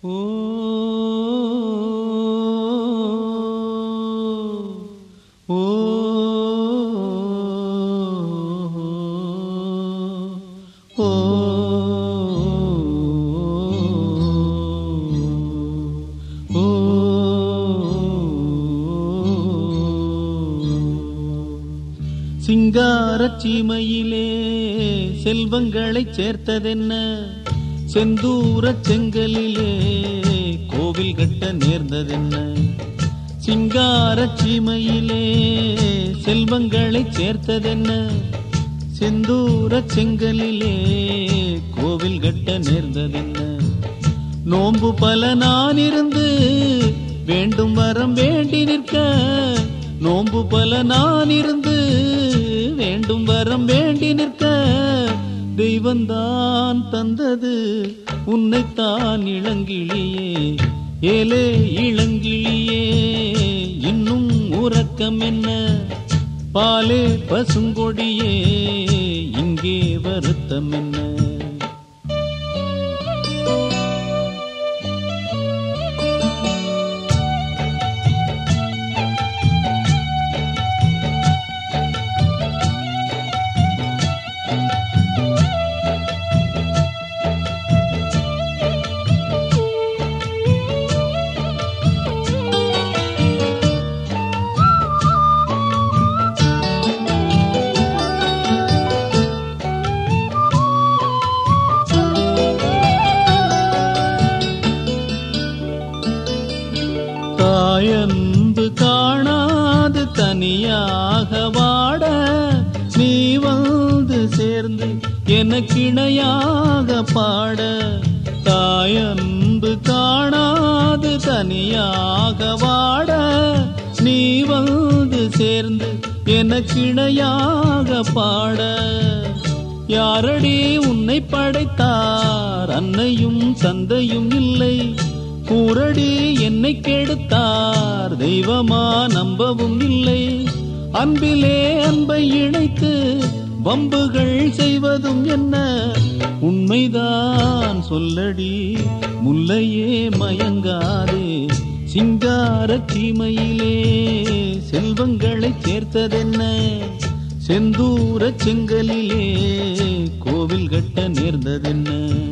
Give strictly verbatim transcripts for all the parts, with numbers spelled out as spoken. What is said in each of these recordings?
ஓ ஓ ஓ சிங்காரச் சீமையிலே செல்வங்களைச் சேர்த்ததென்ன, செந்தூரச் செங்கலிலே கோவில் கட்ட நேர்ந்ததென்ன. சிங்காரச் சீமையிலே செல்வங்களைச் சேர்த்ததென்ன, செந்தூரச் செங்கலிலே கோவில் கட்ட நேர்ந்ததென்ன. நோன்பு பல நான் இருந்து வேண்டும் வரம் வேண்டி நிற்க, நோன்பு பல நான் இருந்து வேண்டும் வரம் வேண்டி நிற்க, தெய்வந்தான் தந்தது உன்னைத்தான் இளங்கிளியே. ஏலே இளங்கிளியே இன்னும் உறக்கம் என்ன, பாலே பசுங்கொடியே இங்கே வருத்தம் என்ன. தாயன்பு காணாது தனியாக வாட, நீ வந்து சேர்ந்து எனக்கிணையாக பாட. தாயன்பு காணாது தனியாக வாட, நீ வந்து சேர்ந்து எனக்கிணையாக பாட. யாரடி உன்னை படைத்தார், அன்னையும் தந்தையும் இல்லை, கூரடி என்னை கெடுத்தார், தெய்வமா நம்பவும் இல்லை. அன்பிலே அன்பை இணைத்து வம்புகள் செய்வதும் என்ன, உண்மைதான் சொல்லடி முல்லையே மயங்காதே. சிங்காரச் சீமையிலே செல்வங்களைச் சேர்த்ததென்ன, செந்தூரச் செங்கலிலே கோவில் கட்ட நேர்ந்ததென்ன.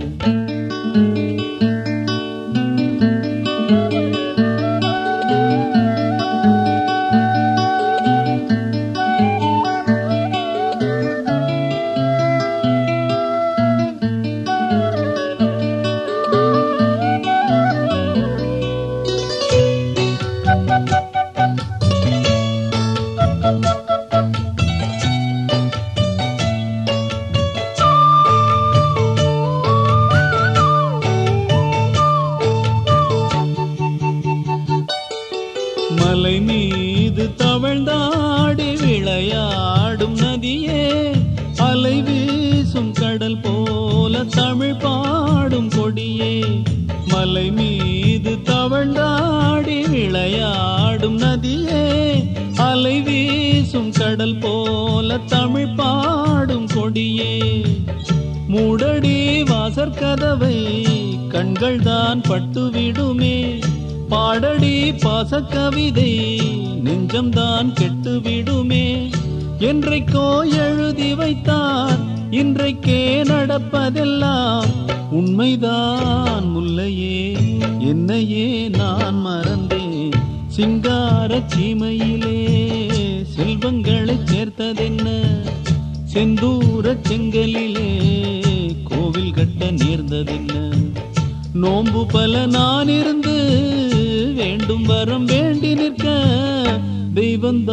மலை மீது தவழ்ந்தாடி விளையாடும் நதியே, அலை வீசும் கடல் போல தமிழ் பாடும் கொடியே. மலை மீது தவழ்ந்தாடி விளையாடும் நதியே, அலை வீசும் கடல் போல தமிழ் பாடும் கொடியே. மூடடி வாசற்கதவை கண்கள் தான் பட்டுவிடுமே, பாடடி பாசக்கவிதை நெஞ்சம்தான் கெட்டுவிடுமே. என்றைக்கோ எழுதி வைத்தார் இன்றைக்கே நடப்பதெல்லாம், உண்மைதான் முல்லையே என்னையே நான் மறந்தேன். சிங்காரச் சீமையிலே செல்வங்களைச் சேர்த்ததென்ன, செந்தூரச் செங்கலிலே கோவில் கட்ட நேர்ந்ததென்ன. நோன்பு பல நான் இருந்து வேண்டும் வரம் வேண்டி நிற்க,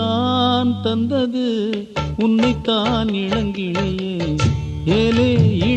தெய்வந்தான் தந்தது உன்னைத்தான் இளங்கிளியே. ஏலே